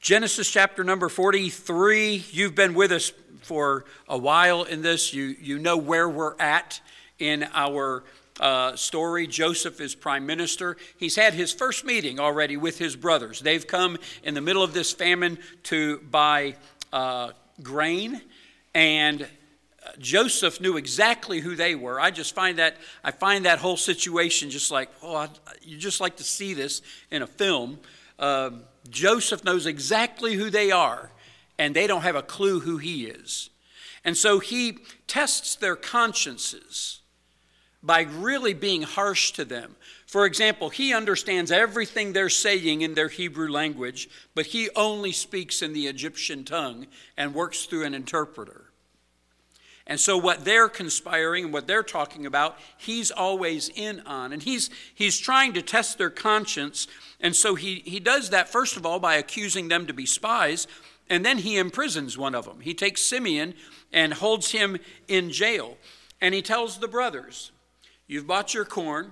Genesis chapter number 43. You've been with us for a while in this. You know where we're at in our story. Joseph is prime minister. He's had his first meeting already with his brothers. They've come in the middle of this famine to buy grain, and Joseph knew exactly who they were. I find that whole situation just like, you just like to see this in a film. Joseph knows exactly who they are, and they don't have a clue who he is. And so he tests their consciences by really being harsh to them. For example, he understands everything they're saying in their Hebrew language, but he only speaks in the Egyptian tongue and works through an interpreter. And so what they're conspiring and what they're talking about, he's always in on. And he's trying to test their conscience. And so he does that, first of all, by accusing them to be spies. And then he imprisons one of them. He takes Simeon and holds him in jail. And he tells the brothers, you've bought your corn,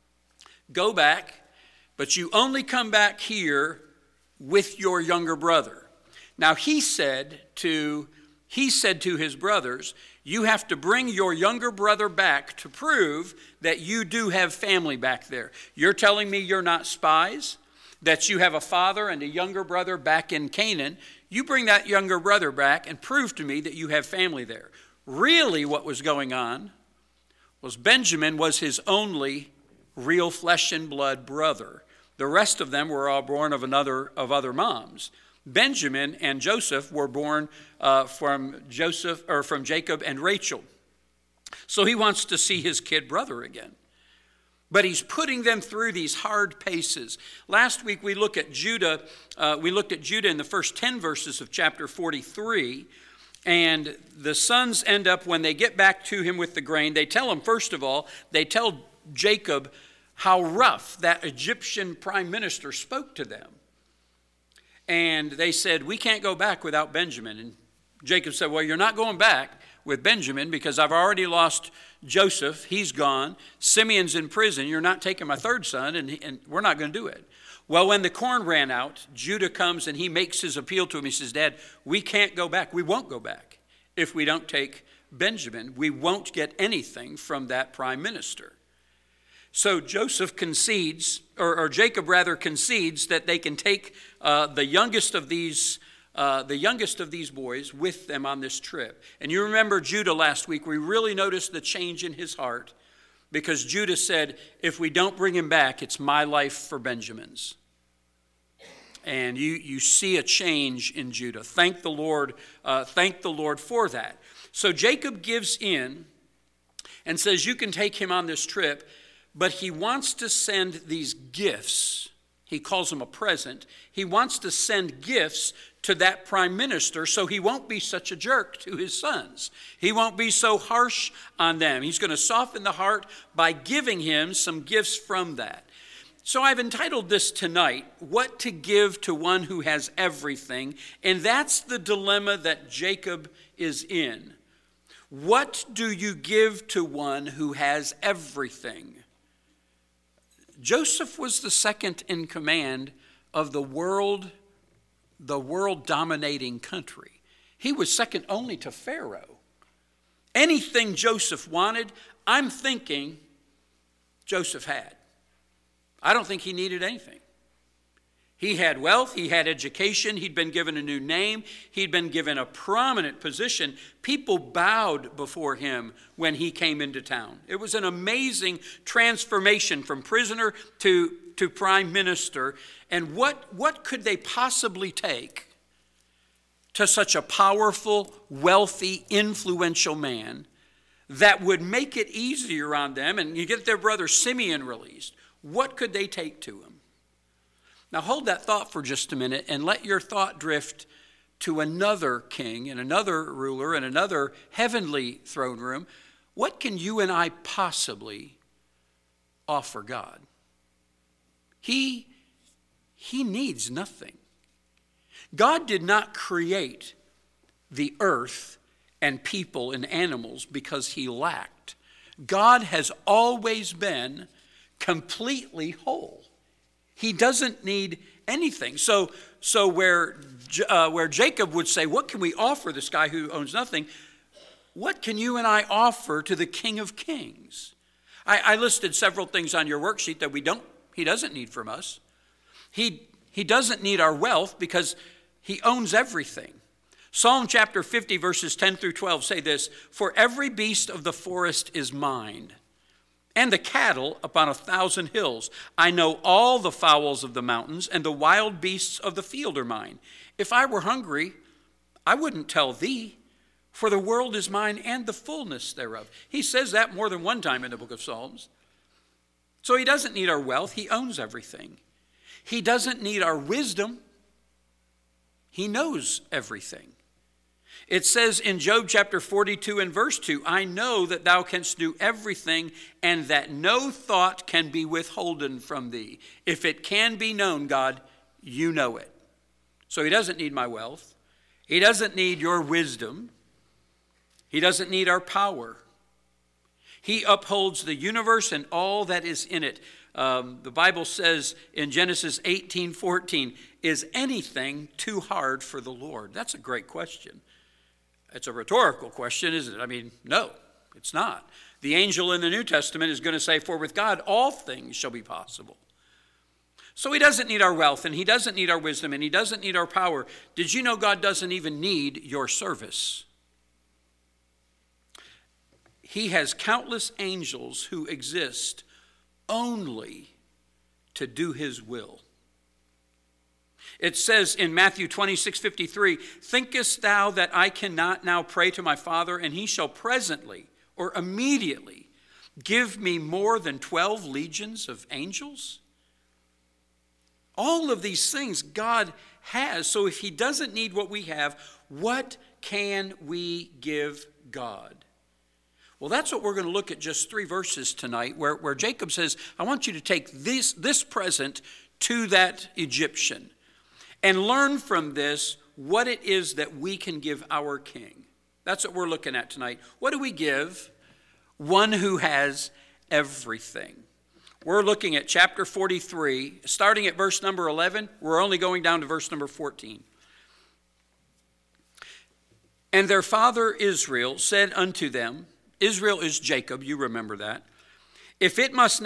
go back, but you only come back here with your younger brother. Now he said to his brothers, you have to bring your younger brother back to prove that you do have family back there. You're telling me you're not spies, that you have a father and a younger brother back in Canaan. You bring that younger brother back and prove to me that you have family there. Really what was going on was Benjamin was his only real flesh and blood brother. The rest of them were all born of other moms. Benjamin and Joseph were born from Jacob and Rachel. So he wants to see his kid brother again. But he's putting them through these hard paces. Last week we looked at Judah. We looked at Judah in the first 10 verses of chapter 43. And the sons end up, when they get back to him with the grain, they tell him, first of all, they tell Jacob how rough that Egyptian prime minister spoke to them. And they said, we can't go back without Benjamin. And Jacob said, well, you're not going back with Benjamin because I've already lost Joseph. He's gone. Simeon's in prison. You're not taking my third son, and we're not going to do it. Well, when the corn ran out, Judah comes and he makes his appeal to him. He says, Dad, we can't go back. We won't go back if we don't take Benjamin. We won't get anything from that prime minister. So Jacob concedes that they can take the youngest of these boys with them on this trip. And you remember Judah last week. We really noticed the change in his heart because Judah said, if we don't bring him back, it's my life for Benjamin's. And you see a change in Judah. Thank the Lord for that. So Jacob gives in and says, you can take him on this trip. But he wants to send these gifts. He calls them a present. He wants to send gifts to that prime minister so he won't be such a jerk to his sons. He won't be so harsh on them. He's going to soften the heart by giving him some gifts from that. So I've entitled this tonight, What to Give to One Who Has Everything. And that's the dilemma that Jacob is in. What do you give to one who has everything? Joseph was the second in command of the world dominating country. He was second only to Pharaoh. Anything Joseph wanted, I'm thinking Joseph had. I don't think he needed anything. He had wealth, he had education, he'd been given a new name, he'd been given a prominent position. People bowed before him when he came into town. It was an amazing transformation from prisoner to prime minister. And what could they possibly take to such a powerful, wealthy, influential man that would make it easier on them? And you get their brother Simeon released. What could they take to him? Now hold that thought for just a minute and let your thought drift to another king and another ruler and another heavenly throne room. What can you and I possibly offer God? He needs nothing. God did not create the earth and people and animals because he lacked. God has always been completely whole. He doesn't need anything. So where Jacob would say, what can we offer this guy who owns nothing? What can you and I offer to the King of Kings? I listed several things on your worksheet that he doesn't need from us. He doesn't need our wealth because he owns everything. Psalm chapter 50 verses 10 through 12 say this, "For every beast of the forest is mine, and the cattle upon 1,000 hills. I know all the fowls of the mountains, and the wild beasts of the field are mine. If I were hungry, I wouldn't tell thee, for the world is mine and the fullness thereof." He says that more than one time in the book of Psalms. So he doesn't need our wealth. He owns everything. He doesn't need our wisdom. He knows everything. It says in Job chapter 42 and verse 2, "I know that thou canst do everything, and that no thought can be withholden from thee." If it can be known, God, you know it. So he doesn't need my wealth. He doesn't need your wisdom. He doesn't need our power. He upholds the universe and all that is in it. The Bible says in Genesis 18:14, "Is anything too hard for the Lord?" That's a great question. It's a rhetorical question, isn't it? I mean, no, it's not. The angel in the New Testament is going to say, "For with God all things shall be possible." So he doesn't need our wealth, and he doesn't need our wisdom, and he doesn't need our power. Did you know God doesn't even need your service? He has countless angels who exist only to do his will. It says in Matthew 26:53, "Thinkest thou that I cannot now pray to my Father, and he shall presently or immediately give me more than 12 legions of angels?" All of these things God has. So if he doesn't need what we have, what can we give God? Well, that's what we're going to look at just 3 verses tonight, where Jacob says, I want you to take this present to that Egyptian and learn from this what it is that we can give our king. That's what we're looking at tonight. What do we give one who has everything? We're looking at chapter 43, starting at verse number 11. We're only going down to verse number 14. "And their father Israel said unto them," Israel is Jacob, you remember that, if it must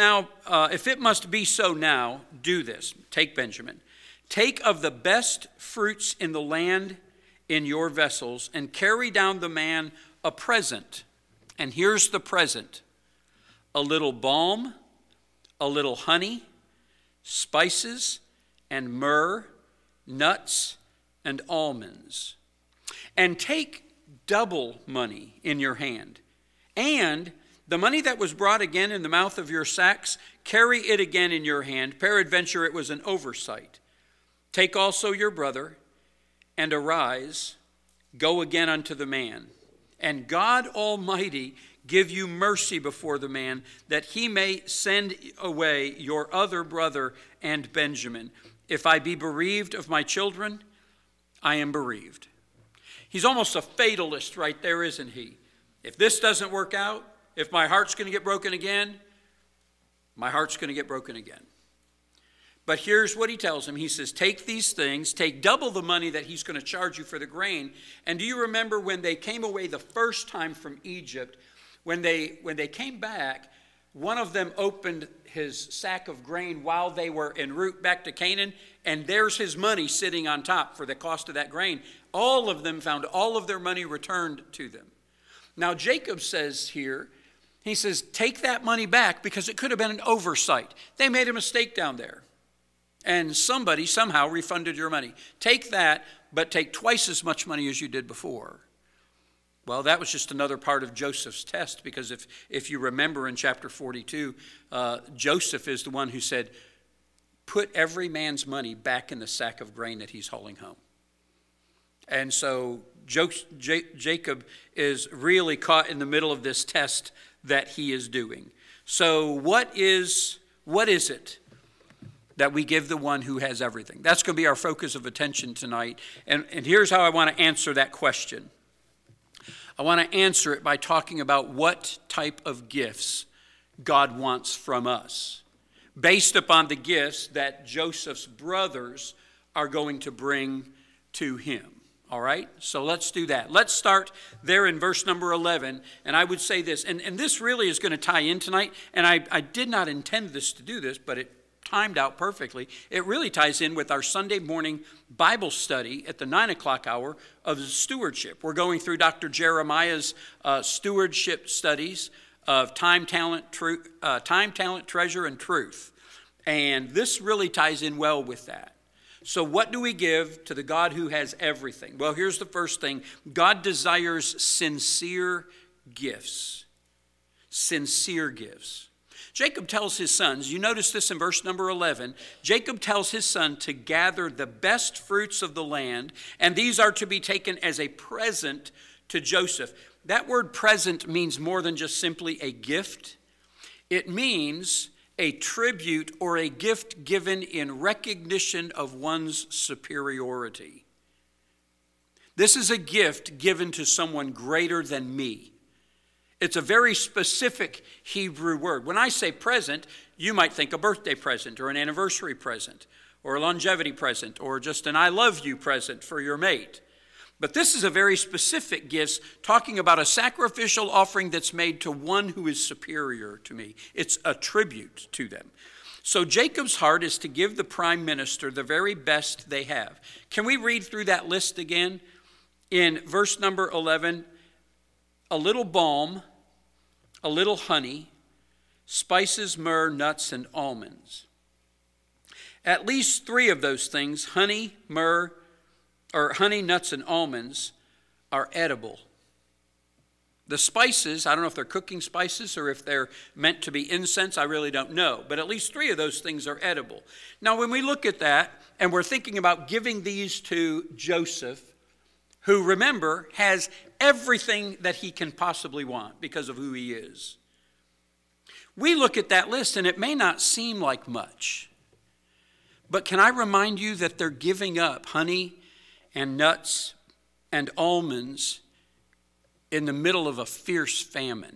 be so now, do this." Take Benjamin. "Take of the best fruits in the land in your vessels, and carry down the man a present." And here's the present: a little balm, a little honey, spices, and myrrh, nuts, and almonds. "And take double money in your hand. And the money that was brought again in the mouth of your sacks, carry it again in your hand. Peradventure it was an oversight. Take also your brother, and arise, go again unto the man. And God Almighty give you mercy before the man, that he may send away your other brother and Benjamin. If I be bereaved of my children, I am bereaved." He's almost a fatalist right there, isn't he? If this doesn't work out, if my heart's going to get broken again, my heart's going to get broken again. But here's what he tells him. He says, take these things, take double the money that he's going to charge you for the grain. And do you remember when they came away the first time from Egypt, when they came back, one of them opened his sack of grain while they were en route back to Canaan, and there's his money sitting on top for the cost of that grain. All of them found all of their money returned to them. Now Jacob says here, he says, take that money back because it could have been an oversight. They made a mistake down there. And somebody somehow refunded your money. Take that, but take twice as much money as you did before. Well, that was just another part of Joseph's test, because if you remember in chapter 42, Joseph is the one who said, put every man's money back in the sack of grain that he's hauling home. And so Jacob is really caught in the middle of this test that he is doing. So what is it that we give the one who has everything? That's going to be our focus of attention tonight. And here's how I want to answer that question. I want to answer it by talking about what type of gifts God wants from us. based upon the gifts that Joseph's brothers are going to bring to him. All right, so let's do that. Let's start there in verse number 11. And I would say this, and this really is going to tie in tonight. And I did not intend this to do this, but it timed out perfectly. It really ties in with our Sunday morning Bible study at the 9 o'clock hour of stewardship. We're going through Dr. Jeremiah's stewardship studies of time, talent, treasure, and truth. And this really ties in well with that. So what do we give to the God who has everything? Well, here's the first thing. God desires sincere gifts. Sincere gifts. Jacob tells his sons, you notice this in verse number 11, Jacob tells his son to gather the best fruits of the land, and these are to be taken as a present to Joseph. That word present means more than just simply a gift. It means a tribute or a gift given in recognition of one's superiority. This is a gift given to someone greater than me. It's a very specific Hebrew word. When I say present, you might think a birthday present or an anniversary present or a longevity present or just an I love you present for your mate. But this is a very specific gift, talking about a sacrificial offering that's made to one who is superior to me. It's a tribute to them. So Jacob's heart is to give the prime minister the very best they have. Can we read through that list again? In verse number 11, a little balm, a little honey, spices, myrrh, nuts, and almonds. At least three of those things, honey, myrrh, or honey, nuts, and almonds, are edible. The spices, I don't know if they're cooking spices or if they're meant to be incense, I really don't know. But at least three of those things are edible. Now, when we look at that and we're thinking about giving these to Joseph, who, remember, has everything that he can possibly want because of who he is, we look at that list and it may not seem like much. But can I remind you that they're giving up honey and nuts and almonds in the middle of a fierce famine?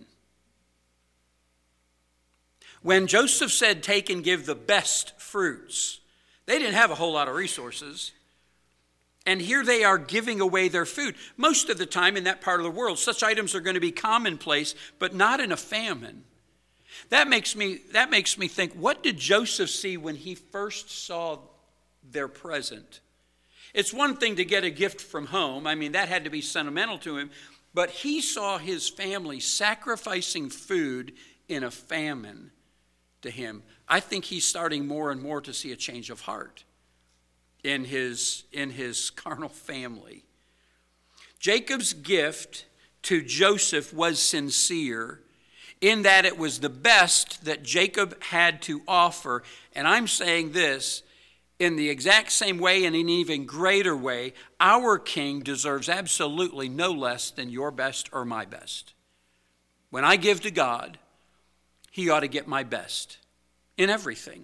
When Joseph said, take and give the best fruits, they didn't have a whole lot of resources. And here they are giving away their food. Most of the time in that part of the world, such items are going to be commonplace, but not in a famine. That makes me think, what did Joseph see when he first saw their present? It's one thing to get a gift from home. I mean, that had to be sentimental to him. But he saw his family sacrificing food in a famine to him. I think he's starting more and more to see a change of heart in his carnal family. Jacob's gift to Joseph was sincere in that it was the best that Jacob had to offer. And I'm saying this, in the exact same way and in an even greater way, our King deserves absolutely no less than your best or my best. When I give to God, he ought to get my best in everything.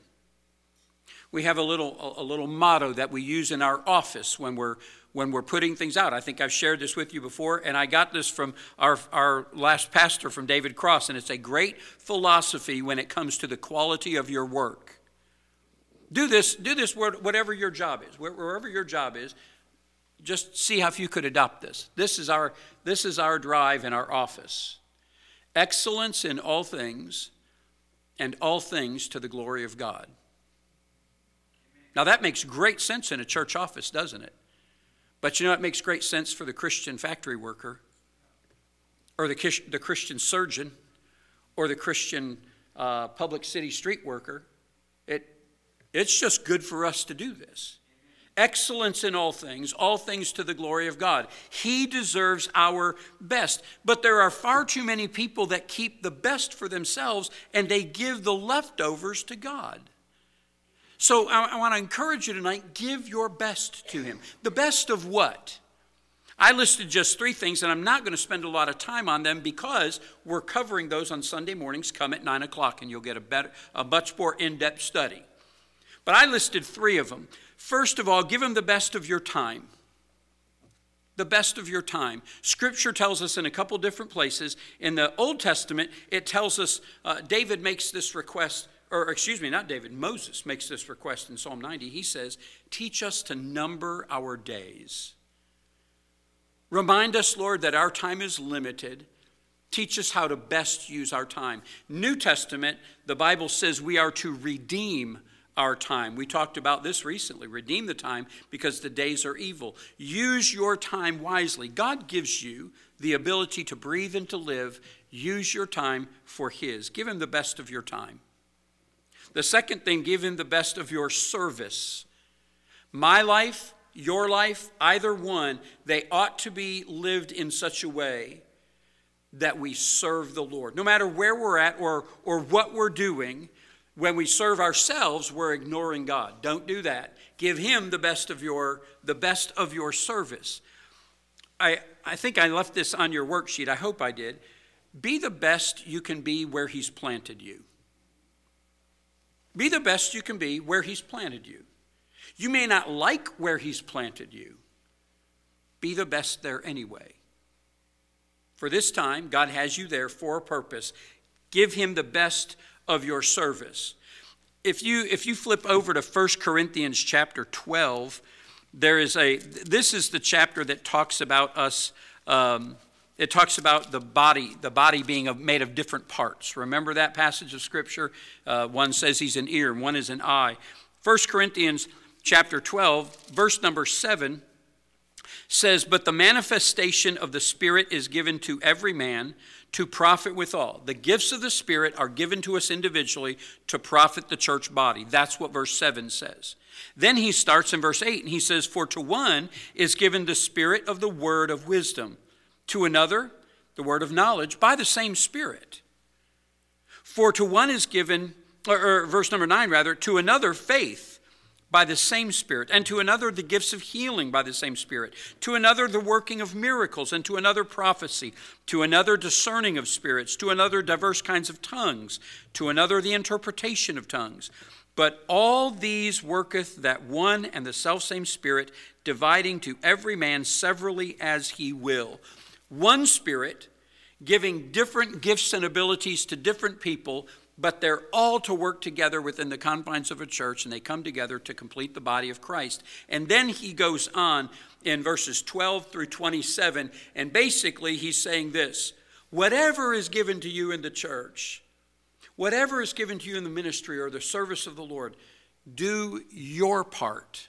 We have a little motto that we use in our office when we're putting things out. I think I've shared this with you before, and I got this from our last pastor, from David Cross, and it's a great philosophy when it comes to the quality of your work. Do this whatever your job is, wherever your job is. Just see how you could adopt this. This is our drive in our office. Excellence in all things, and all things to the glory of God. Now that makes great sense in a church office, doesn't it? But you know, it makes great sense for the Christian factory worker, or the Christian surgeon, or the Christian public city street worker. It's just good for us to do this. Excellence in all things to the glory of God. He deserves our best. But there are far too many people that keep the best for themselves and they give the leftovers to God. So I want to encourage you tonight, give your best to him. The best of what? I listed just three things, and I'm not going to spend a lot of time on them because we're covering those on Sunday mornings. Come at 9 o'clock and you'll get a much more in-depth study. But I listed three of them. First of all, give him the best of your time. The best of your time. Scripture tells us in a couple different places. In the Old Testament, it tells us, David makes this request not David, Moses makes this request in Psalm 90. He says, teach us to number our days. Remind us, Lord, that our time is limited. Teach us how to best use our time. New Testament, the Bible says we are to redeem our time. We talked about this recently. Redeem the time because the days are evil. Use your time wisely. God gives you the ability to breathe and to live. Use your time for His. Give Him the best of your time. The second thing, give Him the best of your service. My life, your life, either one, they ought to be lived in such a way that we serve the Lord. No matter where we're at or what we're doing, when we serve ourselves, we're ignoring God. Don't do that. Give Him the best of your service. I think I left this on your worksheet. I hope I did. Be the best you can be where He's planted you. Be the best you can be where He's planted you. You may not like where He's planted you. Be the best there anyway. For this time, God has you there for a purpose. Give Him the best of your service. If you flip over to 1 Corinthians chapter 12, this is the chapter that talks about us. It talks about the body being made of different parts. Remember that passage of Scripture? One says He's an ear, and one is an eye. 1 Corinthians chapter 12, verse number 7 says, but the manifestation of the Spirit is given to every man to profit withal. The gifts of the Spirit are given to us individually to profit the church body. That's what verse 7 says. Then he starts in verse 8 and he says, for to one is given the Spirit of the word of wisdom, to another the word of knowledge by the same Spirit. For to one is given, or verse number 9 rather, to another faith by the same Spirit, and to another the gifts of healing by the same Spirit, to another the working of miracles, and to another prophecy, to another discerning of spirits, to another diverse kinds of tongues, to another the interpretation of tongues. But all these worketh that one and the selfsame Spirit, dividing to every man severally as He will. One Spirit, giving different gifts and abilities to different people, but they're all to work together within the confines of a church, and they come together to complete the body of Christ. And then he goes on in verses 12 through 27, and basically he's saying this: whatever is given to you in the church, whatever is given to you in the ministry or the service of the Lord, do your part.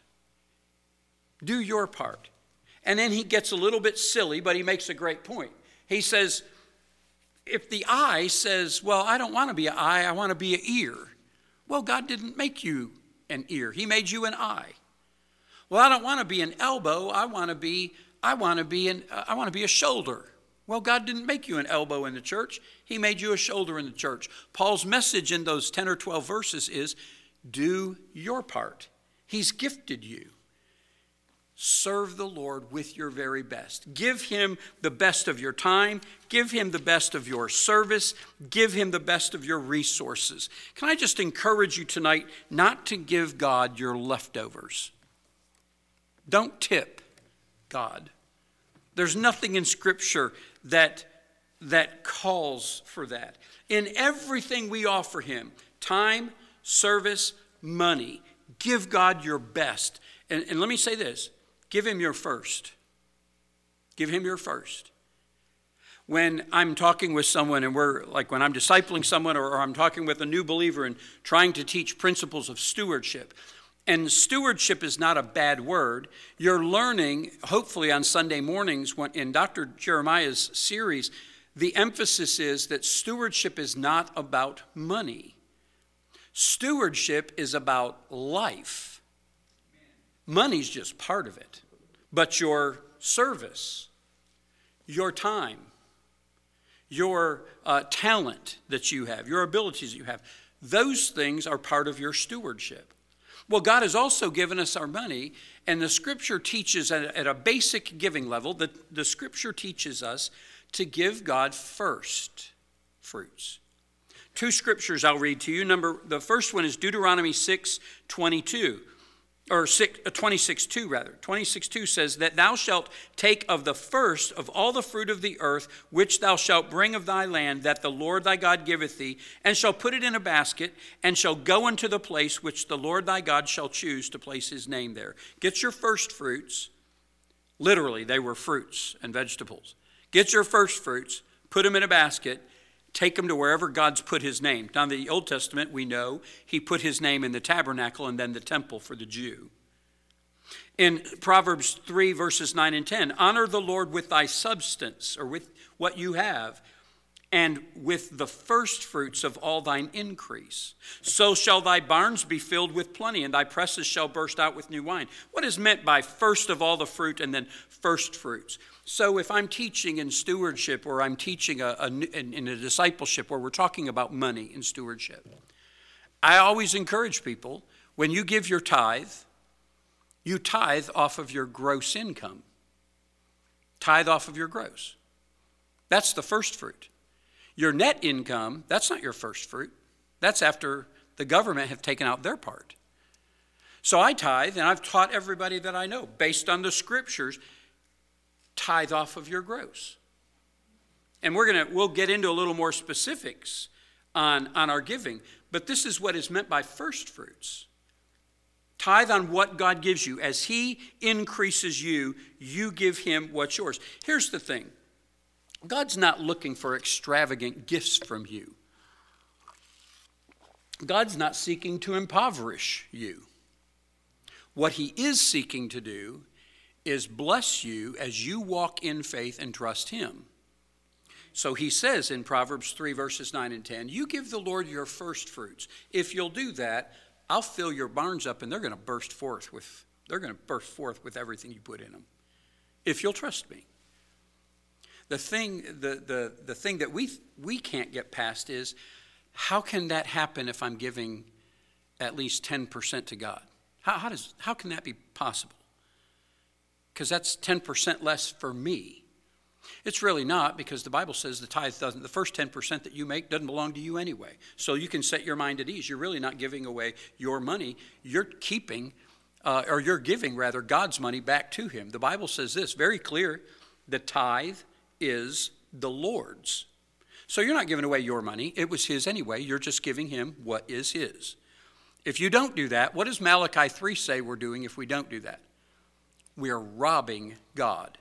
Do your part. And then he gets a little bit silly, but he makes a great point. He says, if the eye says, well, I don't want to be an eye, I want to be an ear. Well, God didn't make you an ear. He made you an eye. Well, I don't want to be an elbow. I want to be a shoulder. Well, God didn't make you an elbow in the church. He made you a shoulder in the church. Paul's message in those 10 or 12 verses is, do your part. He's gifted you. Serve the Lord with your very best. Give Him the best of your time. Give Him the best of your service. Give Him the best of your resources. Can I just encourage you tonight not to give God your leftovers? Don't tip God. There's nothing in Scripture that calls for that. In everything we offer Him, time, service, money, give God your best. And let me say this. Give Him your first. Give Him your first. When I'm talking with someone and when I'm discipling someone or I'm talking with a new believer and trying to teach principles of stewardship, and stewardship is not a bad word. You're learning, hopefully on Sunday mornings in Dr. Jeremiah's series, the emphasis is that stewardship is not about money. Stewardship is about life. Money's just part of it. But your service, your time, your talent that you have, your abilities that you have, those things are part of your stewardship. Well, God has also given us our money, and the Scripture teaches at a basic giving level, the Scripture teaches us to give God first fruits. Two scriptures I'll read to you. The first one is Deuteronomy 6:22. or 26:2 rather. 26:2 says that thou shalt take of the first of all the fruit of the earth, which thou shalt bring of thy land, that the Lord thy God giveth thee, and shall put it in a basket, and shall go unto the place which the Lord thy God shall choose to place his name there. Get your first fruits. Literally, they were fruits and vegetables. Get your first fruits, put them in a basket, take them to wherever God's put his name. Now, in the Old Testament, we know he put his name in the tabernacle and then the temple for the Jew. In Proverbs 3, verses 9 and 10, honor the Lord with thy substance, or with what you have, and with the first fruits of all thine increase. So shall thy barns be filled with plenty, and thy presses shall burst out with new wine. What is meant by first of all the fruit and then first fruits? So if I'm teaching in stewardship, or I'm teaching in a discipleship where we're talking about money in stewardship, I always encourage people, when you give your tithe, you tithe off of your gross income. Tithe off of your gross. That's the first fruit. Your net income, that's not your first fruit. That's after the government have taken out their part. So I tithe, and I've taught everybody that I know, based on the scriptures, tithe off of your gross. And we'll get into a little more specifics on our giving, but this is what is meant by first fruits. Tithe on what God gives you. As he increases you, you give him what's yours. Here's the thing. God's not looking for extravagant gifts from you. God's not seeking to impoverish you. What he is seeking to do is bless you as you walk in faith and trust him. So he says in Proverbs 3, verses 9 and 10, you give the Lord your first fruits. If you'll do that, I'll fill your barns up, and they're going to burst forth with everything you put in them. If you'll trust me. The thing that we can't get past is, how can that happen if I'm giving at least 10% to God? How can that be possible? Because that's 10% less for me. It's really not, because the Bible says the first 10% that you make doesn't belong to you anyway. So you can set your mind at ease. You're really not giving away your money. You're giving God's money back to him. The Bible says this, very clear, the tithe is the Lord's. So you're not giving away your money. It was his anyway. You're just giving him what is his. If you don't do that, what does Malachi 3 say we're doing if we don't do that? We are robbing God.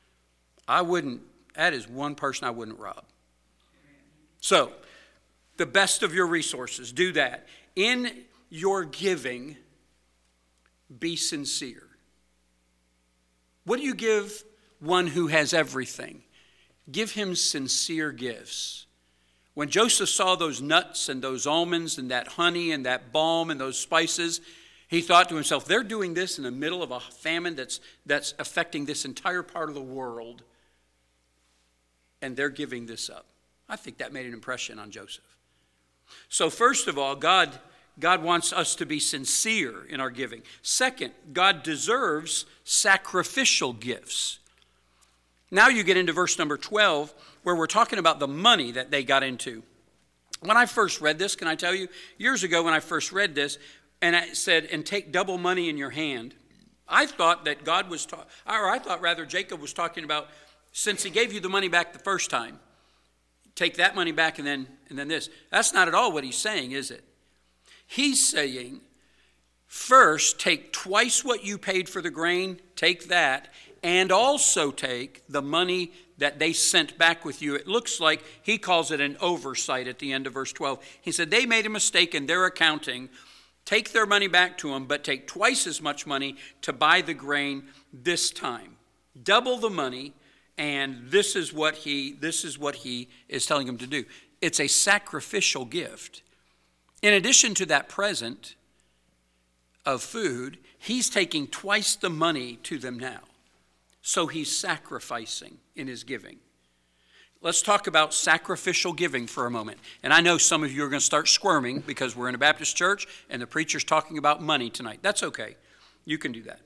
That is one person I wouldn't rob. So, the best of your resources, do that. In your giving, be sincere. What do you give one who has everything? Give him sincere gifts. When Joseph saw those nuts and those almonds and that honey and that balm and those spices, he thought to himself, they're doing this in the middle of a famine that's affecting this entire part of the world, and they're giving this up. I think that made an impression on Joseph. So first of all, God wants us to be sincere in our giving. Second, God deserves sacrificial gifts. Now you get into verse number 12, where we're talking about the money that they got into. When I first read this, can I tell you, years ago when I first read this, and it said, and take double money in your hand, I thought that Jacob was talking about, since he gave you the money back the first time, take that money back and then this. That's not at all what he's saying, is it? He's saying, first, take twice what you paid for the grain, take that, and also take the money that they sent back with you. It looks like he calls it an oversight at the end of verse 12. He said they made a mistake in their accounting. Take their money back to them, but take twice as much money to buy the grain this time. Double the money, and this is what he is telling them to do. It's a sacrificial gift. In addition to that present of food, he's taking twice the money to them now. So he's sacrificing in his giving. Let's talk about sacrificial giving for a moment. And I know some of you are going to start squirming because we're in a Baptist church and the preacher's talking about money tonight. That's okay. You can do that.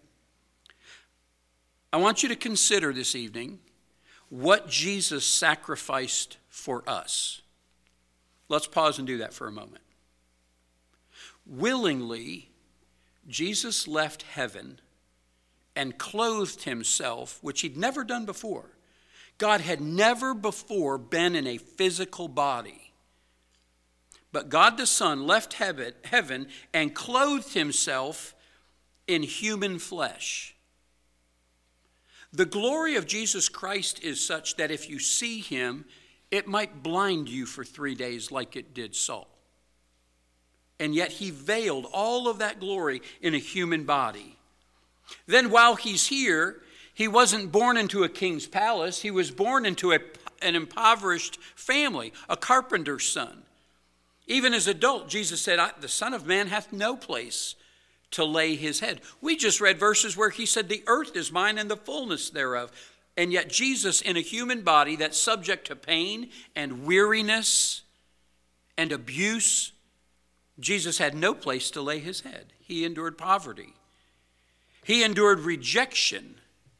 I want you to consider this evening what Jesus sacrificed for us. Let's pause and do that for a moment. Willingly, Jesus left heaven and clothed himself, which he'd never done before. God had never before been in a physical body. But God the Son left heaven and clothed himself in human flesh. The glory of Jesus Christ is such that if you see him, it might blind you for 3 days like it did Saul. And yet he veiled all of that glory in a human body. Then while he's here, he wasn't born into a king's palace. He was born into an impoverished family, a carpenter's son. Even as adult, Jesus said, the Son of Man hath no place to lay his head. We just read verses where he said, the earth is mine and the fullness thereof. And yet Jesus, in a human body that's subject to pain and weariness and abuse, Jesus had no place to lay his head. He endured poverty. He endured rejection,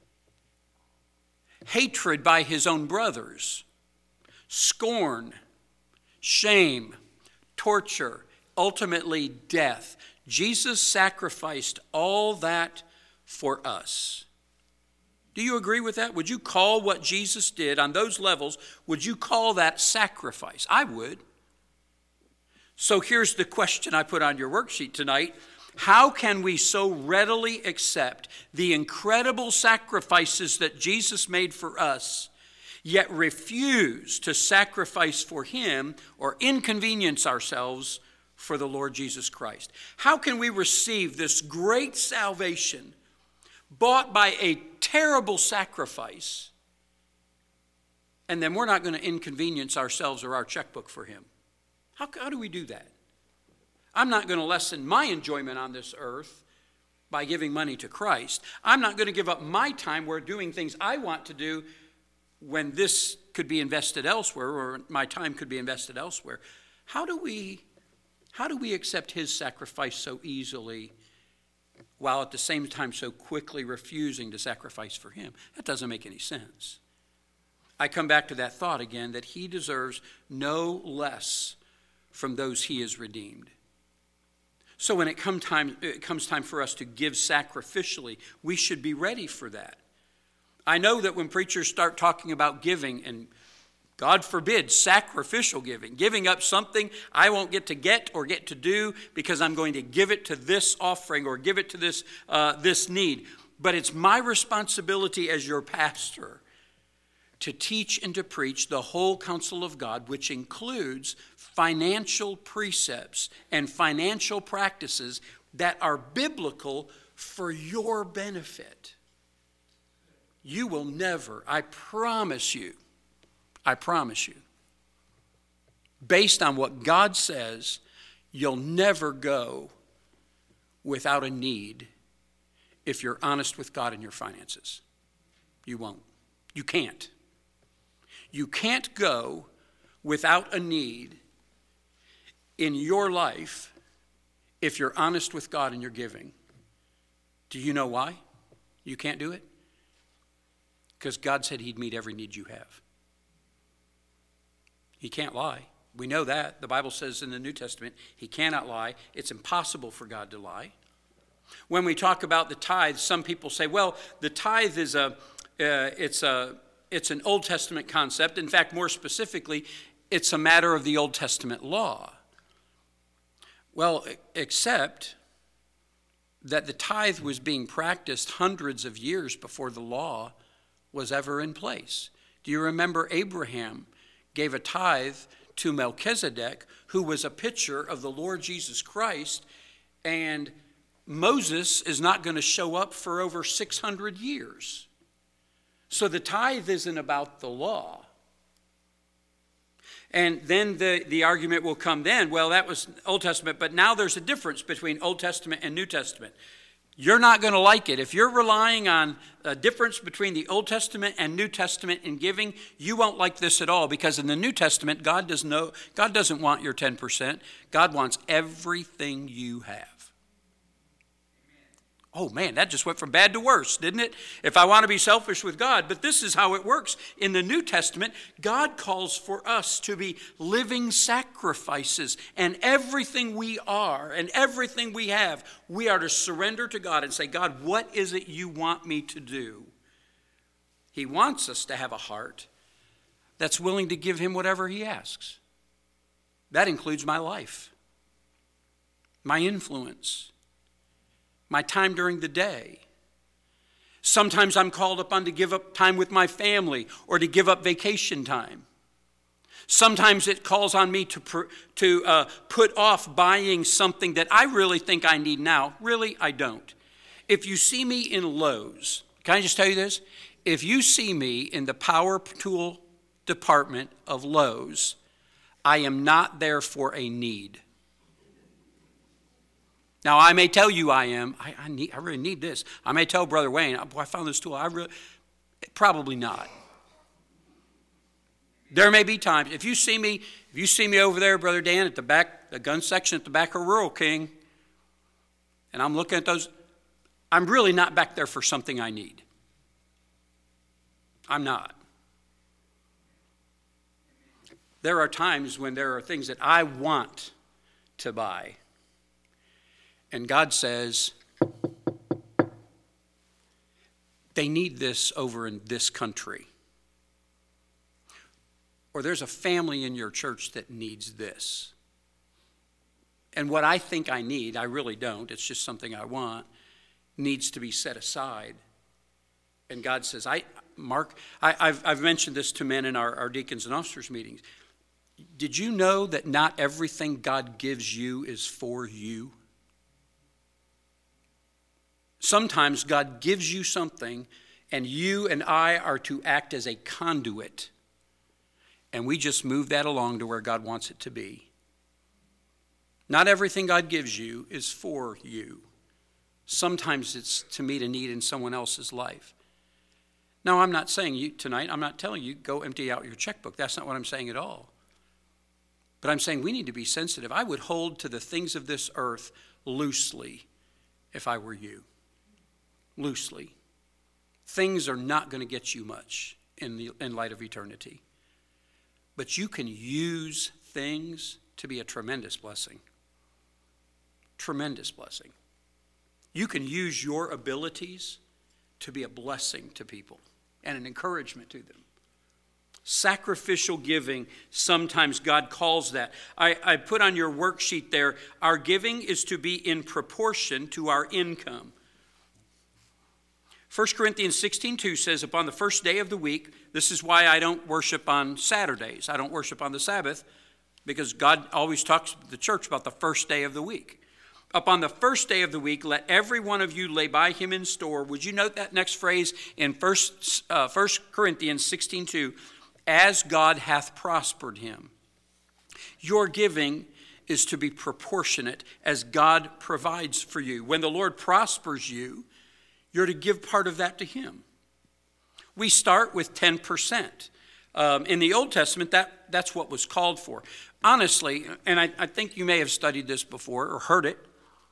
hatred by his own brothers, scorn, shame, torture, ultimately death. Jesus sacrificed all that for us. Do you agree with that? Would you call what Jesus did on those levels, would you call that sacrifice? I would. So here's the question I put on your worksheet tonight. How can we so readily accept the incredible sacrifices that Jesus made for us, yet refuse to sacrifice for him or inconvenience ourselves for the Lord Jesus Christ? How can we receive this great salvation bought by a terrible sacrifice, and then we're not going to inconvenience ourselves or our checkbook for him? How do we do that? I'm not going to lessen my enjoyment on this earth by giving money to Christ. I'm not going to give up my time where doing things I want to do when this could be invested elsewhere, or my time could be invested elsewhere. How do we accept his sacrifice so easily while at the same time so quickly refusing to sacrifice for him? That doesn't make any sense. I come back to that thought again, that he deserves no less from those he has redeemed. So when it comes time for us to give sacrificially, we should be ready for that. I know that when preachers start talking about giving, and God forbid, sacrificial giving up something I won't get to do because I'm going to give it to this offering or give it to this need. But it's my responsibility as your pastor to teach and to preach the whole counsel of God, which includes financial precepts and financial practices that are biblical for your benefit. You will never, I promise you, based on what God says, you'll never go without a need if you're honest with God in your finances. You won't. You can't. You can't go without a need in your life if you're honest with God in your giving. Do you know why you can't do it? Because God said he'd meet every need you have. He can't lie. We know that. The Bible says in the New Testament, he cannot lie. It's impossible for God to lie. When we talk about the tithe, some people say, well, the tithe is it's an Old Testament concept. In fact, more specifically, it's a matter of the Old Testament law. Well, except that the tithe was being practiced hundreds of years before the law was ever in place. Do you remember Abraham gave a tithe to Melchizedek, who was a picture of the Lord Jesus Christ, and Moses is not going to show up for over 600 years. So the tithe isn't about the law. And then the argument will come then, well, that was Old Testament, but now there's a difference between Old Testament and New Testament. You're not going to like it. If you're relying on a difference between the Old Testament and New Testament in giving, you won't like this at all, because in the New Testament, God doesn't want your 10%. God wants everything you have. Oh man, that just went from bad to worse, didn't it? If I want to be selfish with God. But this is how it works. In the New Testament, God calls for us to be living sacrifices. And everything we are and everything we have, we are to surrender to God and say, God, what is it you want me to do? He wants us to have a heart that's willing to give him whatever he asks. That includes my life, my influence, my time during the day. Sometimes I'm called upon to give up time with my family or to give up vacation time. Sometimes it calls on me to put off buying something that I really think I need now. Really, I don't. If you see me in Lowe's, can I just tell you this? If you see me in the power tool department of Lowe's, I am not there for a need. Now, I may tell you I am. I really need this. I may tell Brother Wayne, I found this tool. Probably not. There may be times. If you see me over there, Brother Dan, at the back, the gun section at the back of Rural King, and I'm looking at those, I'm really not back there for something I need. I'm not. There are times when there are things that I want to buy. And God says, they need this over in this country. Or there's a family in your church that needs this. And what I think I need, I really don't, it's just something I want, needs to be set aside. And God says, Mark, I've mentioned this to men in our deacons and officers meetings. Did you know that not everything God gives you is for you? Sometimes God gives you something, and you and I are to act as a conduit. And we just move that along to where God wants it to be. Not everything God gives you is for you. Sometimes it's to meet a need in someone else's life. Now, I'm not saying I'm not telling you go empty out your checkbook. That's not what I'm saying at all. But I'm saying we need to be sensitive. I would hold to the things of this earth loosely if I were you. Loosely. Things are not going to get you much in light of eternity. But you can use things to be a tremendous blessing. Tremendous blessing. You can use your abilities to be a blessing to people and an encouragement to them. Sacrificial giving, sometimes God calls that. I put on your worksheet there, our giving is to be in proportion to our income. 1 Corinthians 16:2 says, upon the first day of the week, this is why I don't worship on Saturdays. I don't worship on the Sabbath, because God always talks to the church about the first day of the week. Upon the first day of the week, let every one of you lay by him in store. Would you note that next phrase in 1 Corinthians 16:2? As God hath prospered him. Your giving is to be proportionate as God provides for you. When the Lord prospers you, you're to give part of that to him. We start with 10%. In the Old Testament, that's what was called for. Honestly, and I think you may have studied this before or heard it,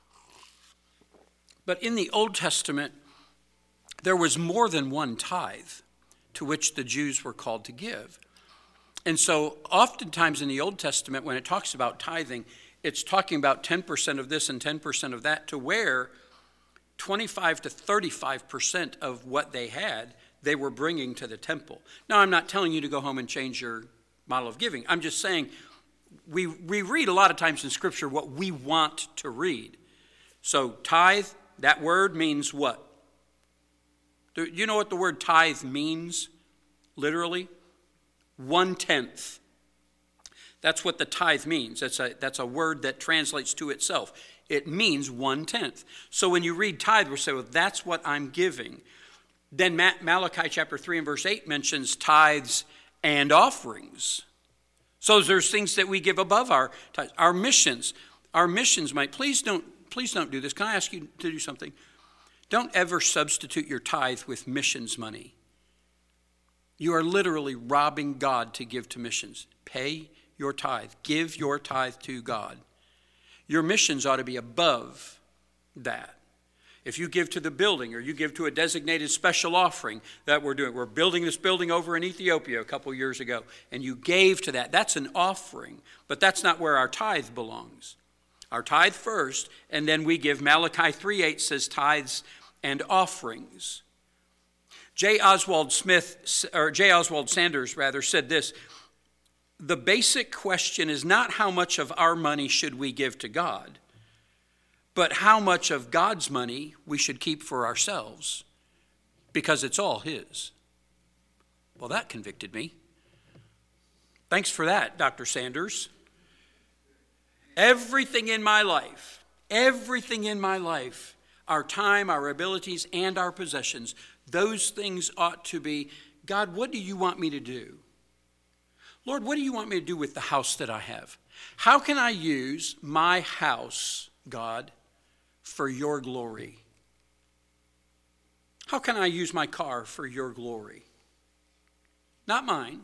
but in the Old Testament, there was more than one tithe to which the Jews were called to give. And so oftentimes in the Old Testament, when it talks about tithing, it's talking about 10% of this and 10% of that, to where 25 to 35% of what they had, they were bringing to the temple. Now, I'm not telling you to go home and change your model of giving. I'm just saying we read a lot of times in Scripture what we want to read. So tithe, that word means what? Do you know what the word tithe means, literally? 1/10. That's what the tithe means. That's a word that translates to itself. It means 1/10. So when you read tithe, we'll say, well, that's what I'm giving. Then Malachi chapter 3 and verse 8 mentions tithes and offerings. So there's things that we give above our tithes. Our missions might, please don't do this. Can I ask you to do something? Don't ever substitute your tithe with missions money. You are literally robbing God to give to missions. Pay your tithe. Give your tithe to God. Your missions ought to be above that. If you give to the building or you give to a designated special offering that we're doing, we're building this building over in Ethiopia a couple years ago, and you gave to that, that's an offering, but that's not where our tithe belongs. Our tithe first, and then we give. Malachi 3:8 says tithes and offerings. J. Oswald Sanders said this: the basic question is not how much of our money should we give to God, but how much of God's money we should keep for ourselves, because it's all his. Well, that convicted me. Thanks for that, Dr. Sanders. Everything in my life, our time, our abilities, and our possessions, those things ought to be, God, what do you want me to do? Lord, what do you want me to do with the house that I have? How can I use my house, God, for your glory? How can I use my car for your glory? Not mine.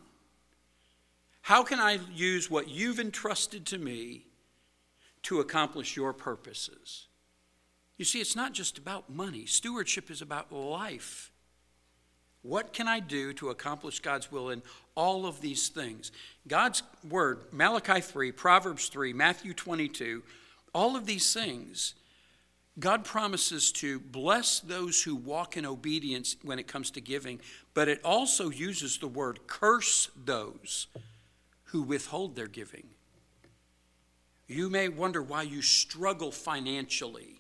How can I use what you've entrusted to me to accomplish your purposes? You see, it's not just about money. Stewardship is about life. What can I do to accomplish God's will in all of these things? God's word, Malachi 3, Proverbs 3, Matthew 22, all of these things, God promises to bless those who walk in obedience when it comes to giving, but it also uses the word curse those who withhold their giving. You may wonder why you struggle financially.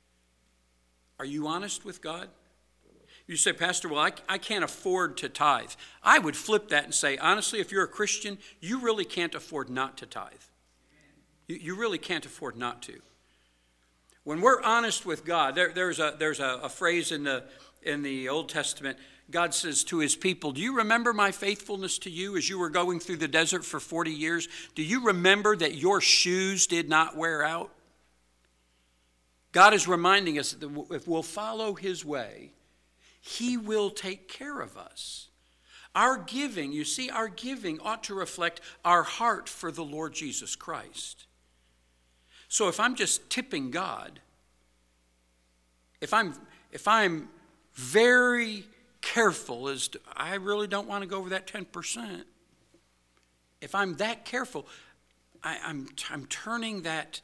Are you honest with God? You say, Pastor, well, I can't afford to tithe. I would flip that and say, honestly, if you're a Christian, you really can't afford not to tithe. You really can't afford not to. When we're honest with God, there's a phrase in the Old Testament. God says to his people, do you remember my faithfulness to you as you were going through the desert for 40 years? Do you remember that your shoes did not wear out? God is reminding us that if we'll follow his way, he will take care of us. Our giving, you see, our giving ought to reflect our heart for the Lord Jesus Christ. So if I'm just tipping God, if I'm very careful as to, I really don't want to go over that 10%. If I'm that careful, I'm turning that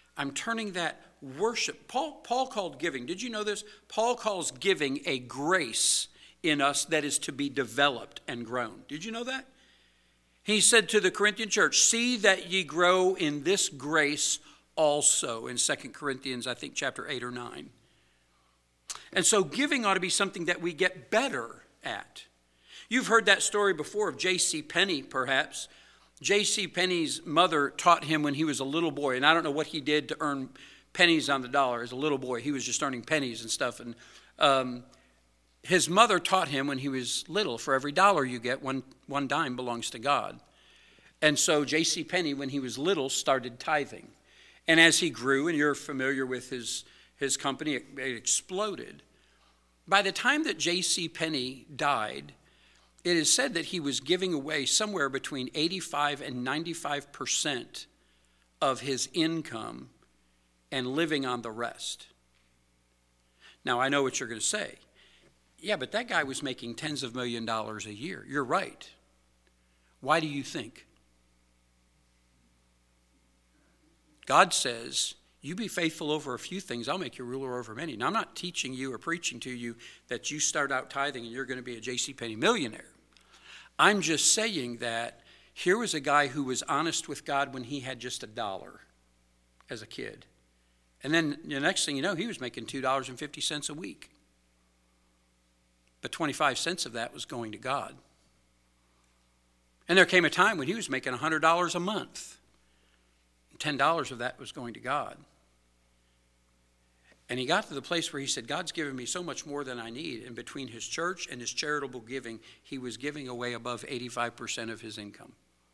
worship. Paul called giving. Did you know this? Paul calls giving a grace in us that is to be developed and grown. Did you know that? He said to the Corinthian church, see that ye grow in this grace also, in 2 Corinthians, I think, chapter 8 or 9. And so giving ought to be something that we get better at. You've heard that story before of J.C. Penney, perhaps. J.C. Penney's mother taught him when he was a little boy, and I don't know what he did to earn pennies on the dollar as a little boy. He was just earning pennies and stuff. And his mother taught him when he was little, for every dollar you get, one dime belongs to God. And so J.C. Penney, when he was little, started tithing. And as he grew, and you're familiar with his company, it exploded. By the time that J.C. Penney died, it is said that he was giving away somewhere between 85 and 95% of his income and living on the rest. Now, I know what you're going to say. Yeah, but that guy was making tens of $millions a year. You're right. Why do you think? God says, you be faithful over a few things, I'll make you ruler over many. Now, I'm not teaching you or preaching to you that you start out tithing and you're going to be a J.C. Penney millionaire. I'm just saying that here was a guy who was honest with God when he had just $1 as a kid. And then the next thing you know, he was making $2.50 a week. But 25 cents of that was going to God. And there came a time when he was making $100 a month. $10 of that was going to God. And he got to the place where he said, God's given me so much more than I need. And between his church and his charitable giving, he was giving away above 85% of his income.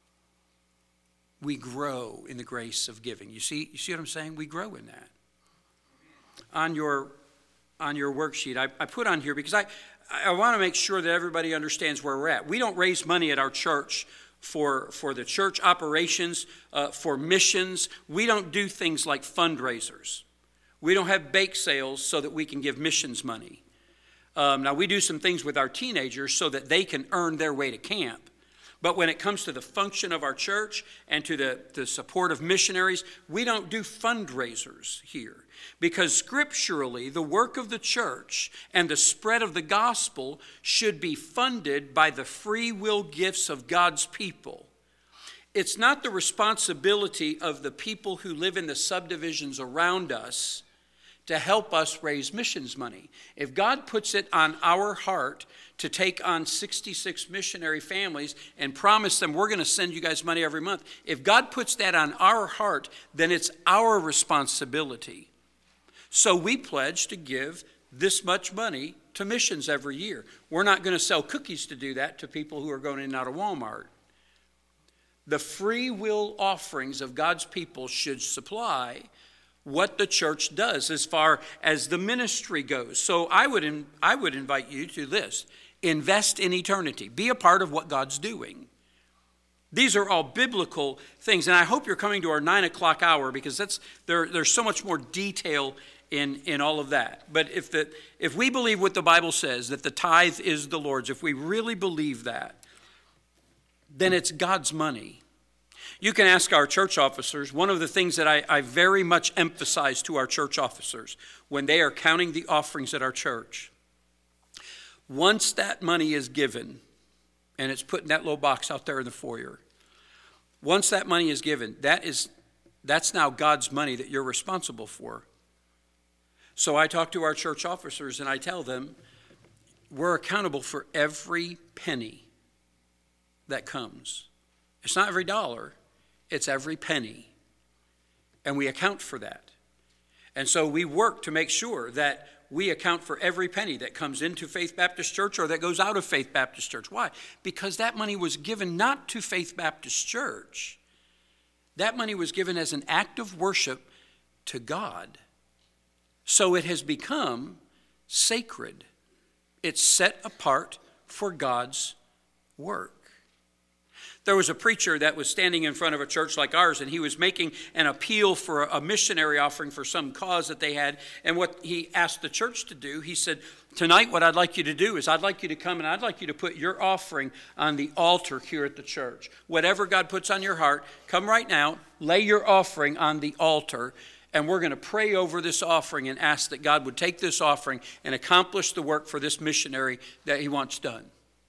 We grow in the grace of giving. You see what I'm saying? We grow in that. On your worksheet, I put on here because I want to make sure that everybody understands where we're at. We don't raise money at our church for the church operations, for missions. We don't do things like fundraisers. We don't have bake sales so that we can give missions money. Now, we do some things with our teenagers so that they can earn their way to camp. But when it comes to the function of our church and to the support of missionaries, we don't do fundraisers here. Because scripturally, the work of the church and the spread of the gospel should be funded by the free will gifts of God's people. It's not the responsibility of the people who live in the subdivisions around us to help us raise missions money. If God puts it on our heart to take on 66 missionary families and promise them we're going to send you guys money every month, if God puts that on our heart, then it's our responsibility. So we pledge to give this much money to missions every year. We're not going to sell cookies to do that to people who are going in and out of Walmart. The free will offerings of God's people should supply what the church does as far as the ministry goes. So I would invite you to this. Invest in eternity. Be a part of what God's doing. These are all biblical things. And I hope you're coming to our 9 o'clock hour, because there's so much more detail in all of that. But if we believe what the Bible says, that the tithe is the Lord's, if we really believe that, then it's God's money. You can ask our church officers. One of the things that I very much emphasize to our church officers when they are counting the offerings at our church, once that money is given, and it's put in that little box out there in the foyer, once that money is given, that's now God's money that you're responsible for. So I talk to our church officers and I tell them, we're accountable for every penny that comes. It's not every dollar. It's every penny. And we account for that. And so we work to make sure that we account for every penny that comes into Faith Baptist Church or that goes out of Faith Baptist Church. Why? Because that money was given not to Faith Baptist Church. That money was given as an act of worship to God. So it has become sacred. It's set apart for God's work. There was a preacher that was standing in front of a church like ours, and he was making an appeal for a missionary offering for some cause that they had. And what he asked the church to do, he said, tonight what I'd like you to do is I'd like you to come and I'd like you to put your offering on the altar here at the church. Whatever God puts on your heart, come right now, lay your offering on the altar, and we're going to pray over this offering and ask that God would take this offering and accomplish the work for this missionary that he wants done.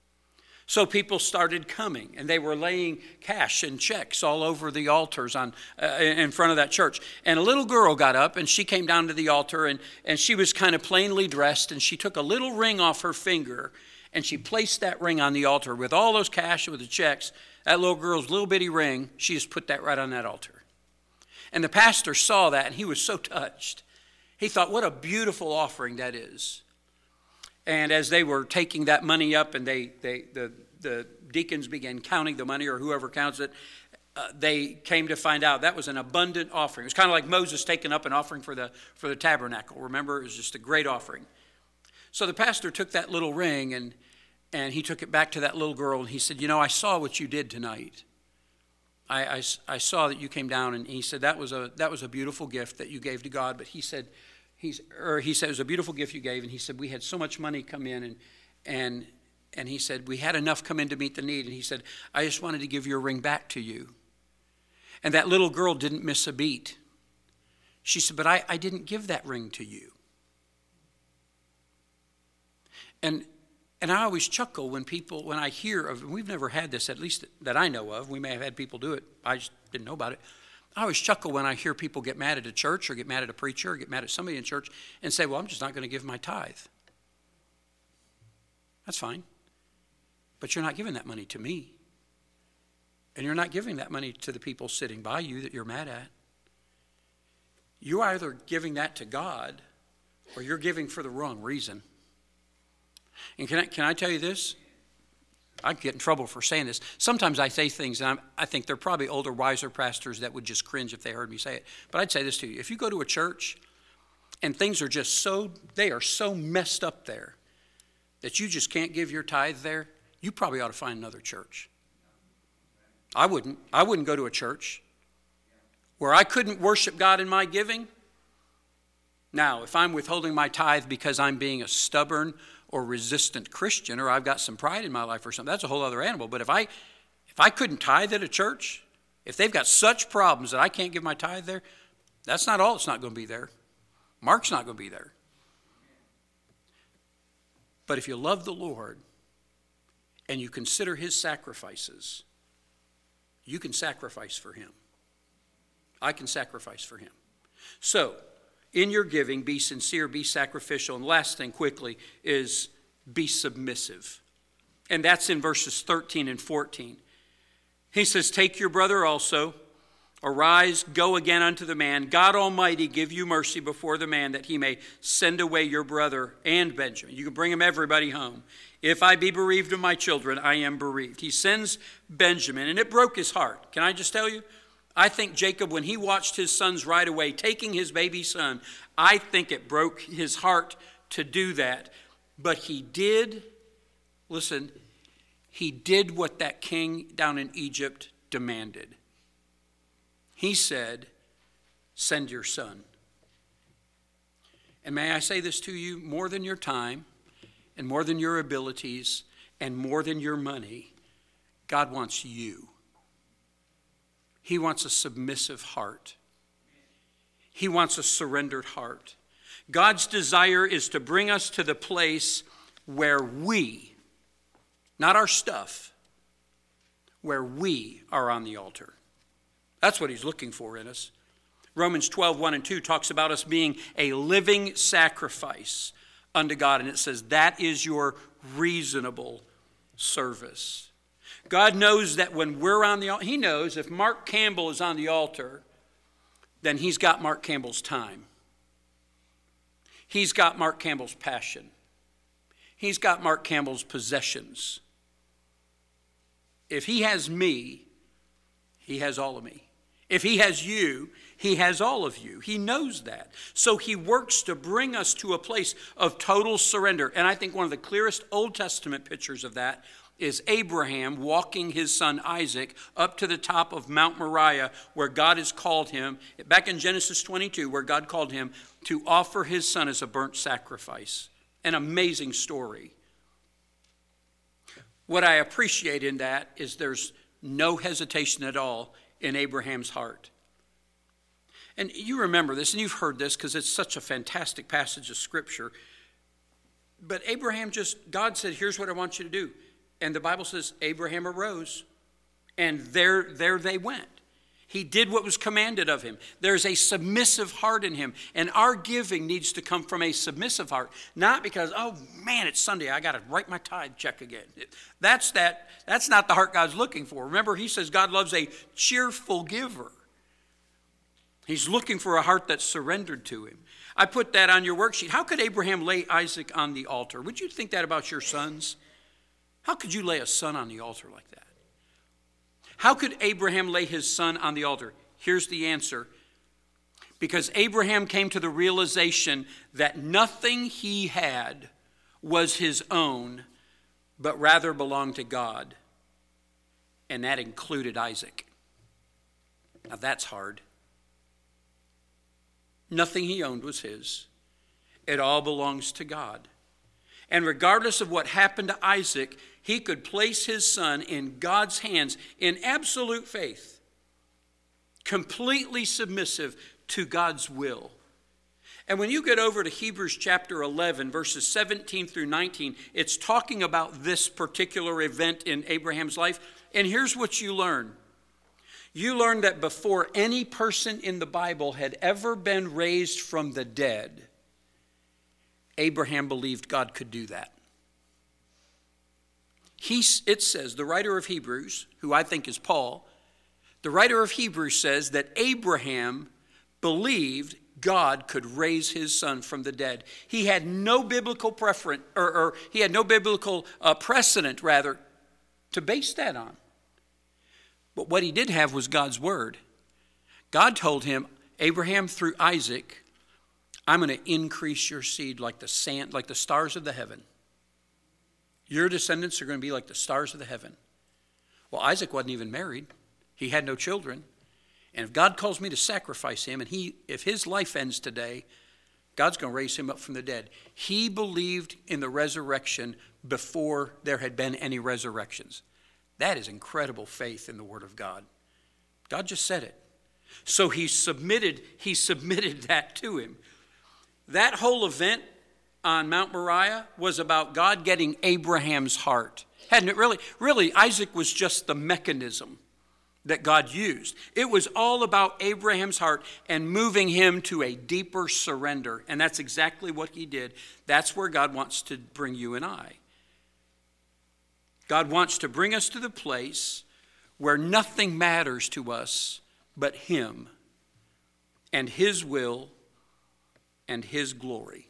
So people started coming, and they were laying cash and checks all over the altars in front of that church. And a little girl got up, and she came down to the altar, and she was kind of plainly dressed, and she took a little ring off her finger, and she placed that ring on the altar with all those cash and with the checks. That little girl's little bitty ring, she just put that right on that altar. And the pastor saw that, and he was so touched. He thought, what a beautiful offering that is. And as they were taking that money up, and the deacons began counting the money, or whoever counts it, they came to find out that was an abundant offering. It was kind of like Moses taking up an offering for the tabernacle. Remember, it was just a great offering. So the pastor took that little ring, and he took it back to that little girl, and he said, I saw what you did tonight. I saw that you came down, and he said that was a beautiful gift that you gave to God. But he said it was a beautiful gift you gave, and he said we had so much money come in, and he said we had enough come in to meet the need, and he said I just wanted to give your ring back to you. And that little girl didn't miss a beat. She said, but I didn't give that ring to you. And I always chuckle when I hear of, and we've never had this, at least that I know of. We may have had people do it. I just didn't know about it. I always chuckle when I hear people get mad at a church or get mad at a preacher or get mad at somebody in church and say, well, I'm just not going to give my tithe. That's fine. But you're not giving that money to me. And you're not giving that money to the people sitting by you that you're mad at. You're either giving that to God or you're giving for the wrong reason. And can I tell you this? I get in trouble for saying this. Sometimes I say things, and I think they're probably older, wiser pastors that would just cringe if they heard me say it. But I'd say this to you. If you go to a church and things are just they are so messed up there that you just can't give your tithe there, you probably ought to find another church. I wouldn't go to a church where I couldn't worship God in my giving. Now, if I'm withholding my tithe because I'm being a stubborn or resistant Christian, or I've got some pride in my life or something, that's a whole other animal. But if I couldn't tithe at a church, if they've got such problems that I can't give my tithe there, that's not all that's not going to be there. Mark's not going to be there. But if you love the Lord and you consider his sacrifices, you can sacrifice for him. I can sacrifice for him. So, in your giving, be sincere, be sacrificial. And last thing quickly is be submissive. And that's in verses 13 and 14. He says, take your brother also, arise, go again unto the man. God Almighty give you mercy before the man, that he may send away your brother and Benjamin. You can bring them everybody home. If I be bereaved of my children, I am bereaved. He sends Benjamin, and it broke his heart. Can I just tell you? I think Jacob, when he watched his sons ride away, taking his baby son, I think it broke his heart to do that. But he did, listen, he did what that king down in Egypt demanded. He said, send your son. And may I say this to you, more than your time and more than your abilities and more than your money, God wants you. He wants a submissive heart. He wants a surrendered heart. God's desire is to bring us to the place where we, not our stuff, where we are on the altar. That's what he's looking for in us. Romans 12, 1 and 2 talks about us being a living sacrifice unto God. And it says that is your reasonable service. God knows that when we're on the altar, he knows if Mark Campbell is on the altar, then he's got Mark Campbell's time. He's got Mark Campbell's passion. He's got Mark Campbell's possessions. If he has me, he has all of me. If he has you, he has all of you. He knows that. So he works to bring us to a place of total surrender. And I think one of the clearest Old Testament pictures of that is Abraham walking his son Isaac up to the top of Mount Moriah, where God has called him, back in Genesis 22, where God called him to offer his son as a burnt sacrifice. An amazing story. What I appreciate in that is there's no hesitation at all in Abraham's heart. And you remember this, and you've heard this because it's such a fantastic passage of Scripture. But Abraham God said, here's what I want you to do. And the Bible says Abraham arose, and there they went. He did what was commanded of him. There's a submissive heart in him. And our giving needs to come from a submissive heart. Not because, oh man, it's Sunday, I got to write my tithe check again. That's not the heart God's looking for. Remember, he says God loves a cheerful giver. He's looking for a heart that's surrendered to him. I put that on your worksheet. How could Abraham lay Isaac on the altar? Would you think that about your sons? How could you lay a son on the altar like that? How could Abraham lay his son on the altar? Here's the answer. Because Abraham came to the realization that nothing he had was his own, but rather belonged to God. And that included Isaac. Now that's hard. Nothing he owned was his. It all belongs to God. And regardless of what happened to Isaac, he could place his son in God's hands in absolute faith, completely submissive to God's will. And when you get over to Hebrews chapter 11, verses 17 through 19, it's talking about this particular event in Abraham's life. And here's what you learn. You learn that before any person in the Bible had ever been raised from the dead, Abraham believed God could do that. It says, the writer of Hebrews, who I think is Paul, the writer of Hebrews says that Abraham believed God could raise his son from the dead. He had no biblical preference, or he had no biblical precedent, rather, to base that on. But what he did have was God's word. God told him, Abraham, through Isaac, I'm going to increase your seed like the sand, like the stars of the heaven. Your descendants are going to be like the stars of the heaven. Well, Isaac wasn't even married. He had no children. And if God calls me to sacrifice him, and if his life ends today, God's going to raise him up from the dead. He believed in the resurrection before there had been any resurrections. That is incredible faith in the Word of God. God just said it. So he submitted that to him. That whole event on Mount Moriah was about God getting Abraham's heart. Hadn't it really? Really, Isaac was just the mechanism that God used. It was all about Abraham's heart and moving him to a deeper surrender. And that's exactly what he did. That's where God wants to bring you and I. God wants to bring us to the place where nothing matters to us but him and his will and his glory.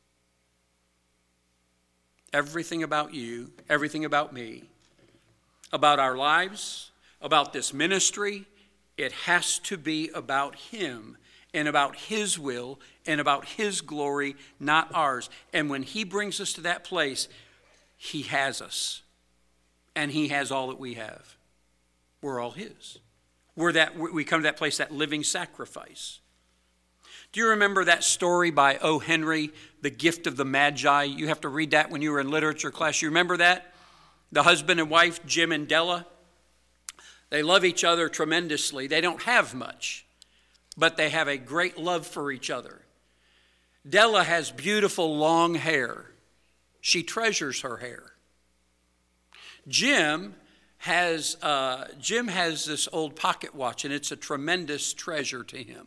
Everything about you, everything about me, about our lives, about this ministry, it has to be about him and about his will and about his glory, not ours. And when he brings us to that place, he has us. And he has all that we have. We're all his. We come to that place, that living sacrifice. Do you remember that story by O. Henry, The Gift of the Magi? You have to read that when you were in literature class. You remember that? The husband and wife, Jim and Della. They love each other tremendously. They don't have much, but they have a great love for each other. Della has beautiful long hair. She treasures her hair. Jim has this old pocket watch, and it's a tremendous treasure to him.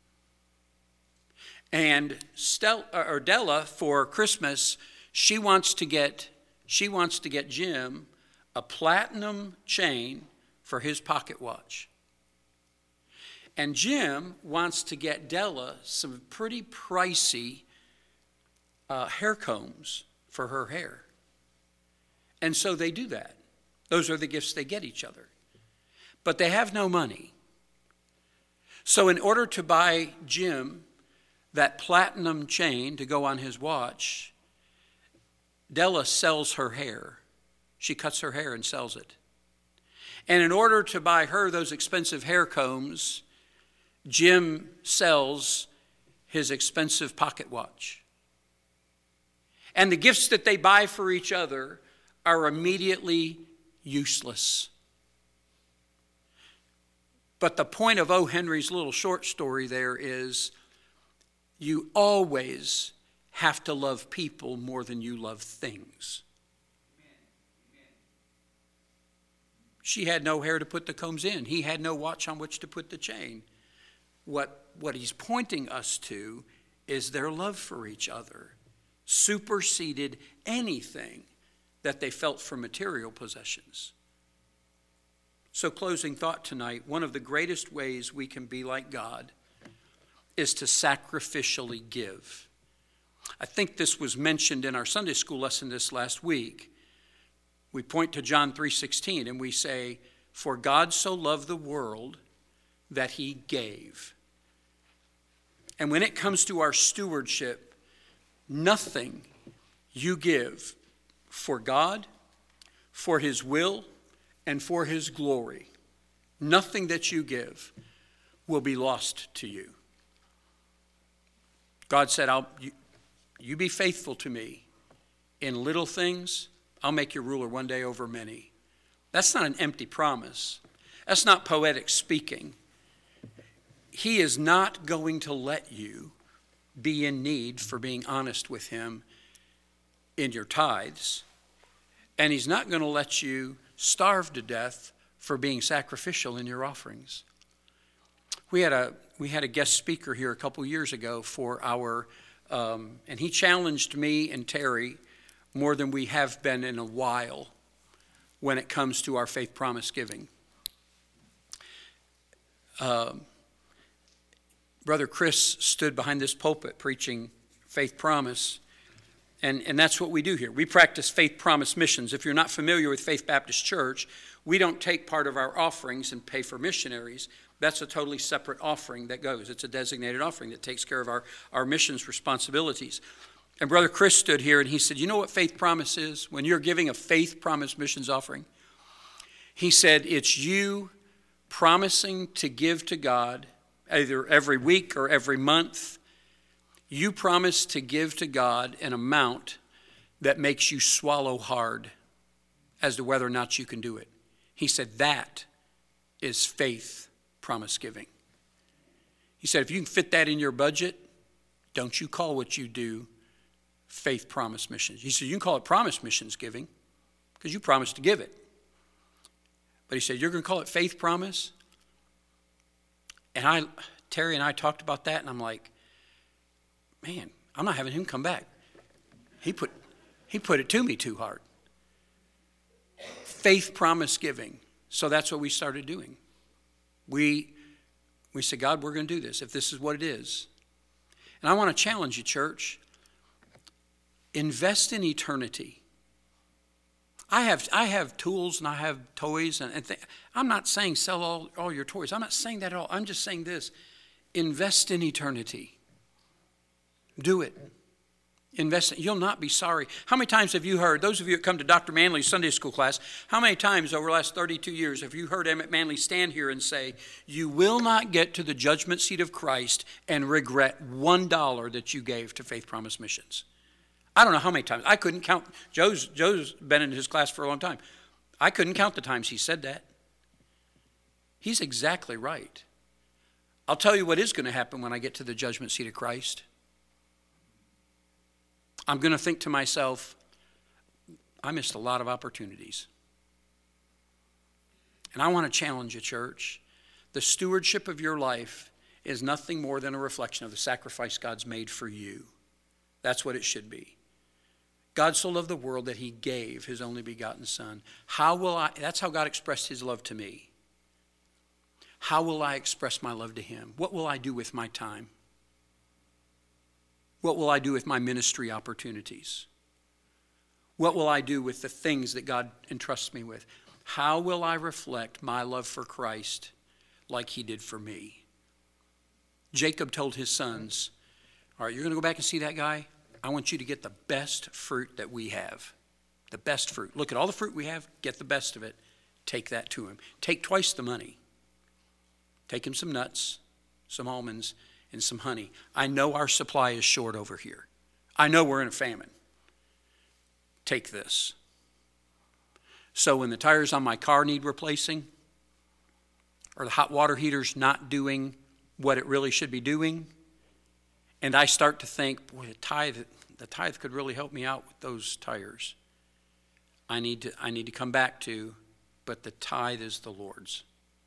And Della, for Christmas, she wants to get Jim a platinum chain for his pocket watch. And Jim wants to get Della some pretty pricey hair combs for her hair. And so they do that. Those are the gifts they get each other. But they have no money. So in order to buy Jim that platinum chain to go on his watch, Della sells her hair. She cuts her hair and sells it. And in order to buy her those expensive hair combs, Jim sells his expensive pocket watch. And the gifts that they buy for each other are immediately useless. But the point of O. Henry's little short story there is you always have to love people more than you love things. She had no hair to put the combs in. He had no watch on which to put the chain. What he's pointing us to is their love for each other superseded anything that they felt for material possessions. So closing thought tonight, one of the greatest ways we can be like God is to sacrificially give. I think this was mentioned in our Sunday school lesson this last week. We point to John 3:16 and we say, "For God so loved the world that he gave." And when it comes to our stewardship, nothing you give for God, for his will, and for his glory, nothing that you give will be lost to you. God said, you be faithful to me in little things, I'll make you ruler one day over many. That's not an empty promise. That's not poetic speaking. He is not going to let you be in need for being honest with him in your tithes. And he's not going to let you starve to death for being sacrificial in your offerings. We had a guest speaker here a couple years ago for our, and he challenged me and Terry more than we have been in a while when it comes to our faith promise giving. Brother Chris stood behind this pulpit preaching faith promise, and that's what we do here. We practice faith promise missions. If you're not familiar with Faith Baptist Church, we don't take part of our offerings and pay for missionaries. That's a totally separate offering that goes. It's a designated offering that takes care of our missions responsibilities. And Brother Chris stood here and he said, you know what faith promise is? When you're giving a faith promise missions offering, he said, it's you promising to give to God either every week or every month You promise to give to God an amount that makes you swallow hard as to whether or not you can do it. He said, that is faith promise giving. He said, if you can fit that in your budget, don't you call what you do faith promise missions. He said, you can call it promise missions giving because you promised to give it. But he said, you're going to call it faith promise? And Terry and I talked about that, and I'm like, man, I'm not having him come back. He put it to me too hard. Faith promise giving. So that's what we started doing. We said, God, we're going to do this if this is what it is. And I want to challenge you, church. Invest in eternity. I have tools and I have toys and I'm not saying sell all your toys. I'm not saying that at all. I'm just saying this. Invest in eternity. Do it. Invest. You'll not be sorry. How many times have you heard, those of you that come to Dr. Manley's Sunday school class, how many times over the last 32 years have you heard Emmett Manley stand here and say, you will not get to the judgment seat of Christ and regret $1 that you gave to Faith Promise Missions? I don't know how many times. I couldn't count. Joe's been in his class for a long time. I couldn't count the times he said that. He's exactly right. I'll tell you what is going to happen when I get to the judgment seat of Christ. I'm going to think to myself, I missed a lot of opportunities. And I want to challenge you, church. The stewardship of your life is nothing more than a reflection of the sacrifice God's made for you. That's what it should be. God so loved the world that he gave his only begotten Son. That's how God expressed his love to me. How will I express my love to him? What will I do with my time? What will I do with my ministry opportunities? What will I do with the things that God entrusts me with? How will I reflect my love for Christ like he did for me? Jacob told his sons, all right, you're going to go back and see that guy? I want you to get the best fruit that we have. The best fruit. Look at all the fruit we have. Get the best of it. Take that to him. Take twice the money. Take him some nuts, some almonds, and some honey. I know our supply is short over here. I know we're in a famine. Take this. So when the tires on my car need replacing, or the hot water heater's not doing what it really should be doing, and I start to think, boy, the tithe could really help me out with those tires. I need to come back to, but the tithe is the Lord's.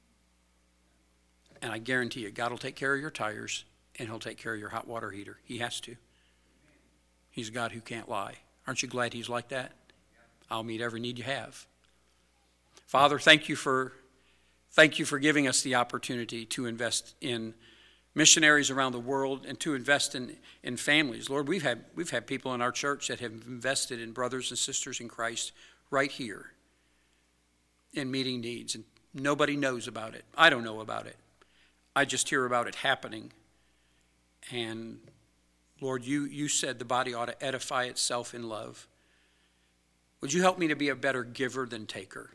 And I guarantee you, God will take care of your tires, and he'll take care of your hot water heater. He has to. He's a God who can't lie. Aren't you glad he's like that? I'll meet every need you have. Father, thank you for giving us the opportunity to invest in missionaries around the world and to invest in families. Lord, we've had people in our church that have invested in brothers and sisters in Christ right here in meeting needs, and nobody knows about it. I don't know about it. I just hear about it happening. And Lord, you said the body ought to edify itself in love. Would you help me to be a better giver than taker?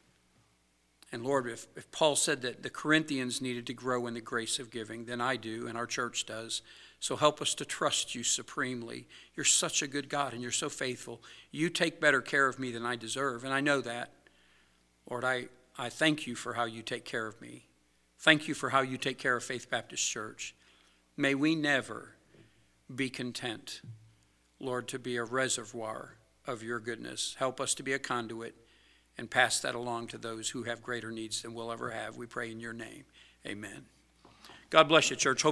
And Lord, if Paul said that the Corinthians needed to grow in the grace of giving, then I do, and our church does. So help us to trust you supremely. You're such a good God, and you're so faithful. You take better care of me than I deserve, and I know that. Lord, I thank you for how you take care of me. Thank you for how you take care of Faith Baptist Church. May we never be content, Lord, to be a reservoir of your goodness. Help us to be a conduit and pass that along to those who have greater needs than we'll ever have. We pray in your name. Amen. God bless you, church.